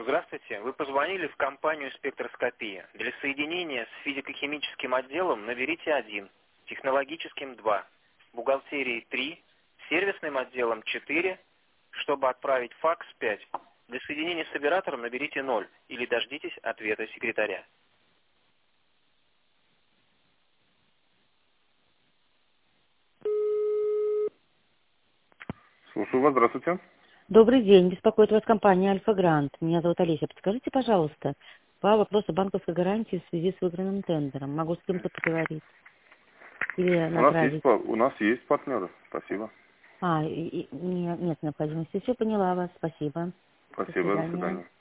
Здравствуйте. Вы позвонили в компанию «Спектроскопия». Для соединения с физико-химическим отделом наберите 1, технологическим 2, бухгалтерией 3, сервисным отделом 4, чтобы отправить факс 5. Для соединения с оператором наберите 0 или дождитесь ответа секретаря. Слушаю вас, здравствуйте. Добрый день, беспокоит вас компания «Альфа-Грант». Меня зовут Олеся. Подскажите, пожалуйста, по вопросу банковской гарантии в связи с выигранным тендером. Могу с кем-то поговорить или направить? У нас есть партнеры, спасибо. Нет необходимости. Все, поняла вас. Спасибо. До Спасибо, до свидания. свидания.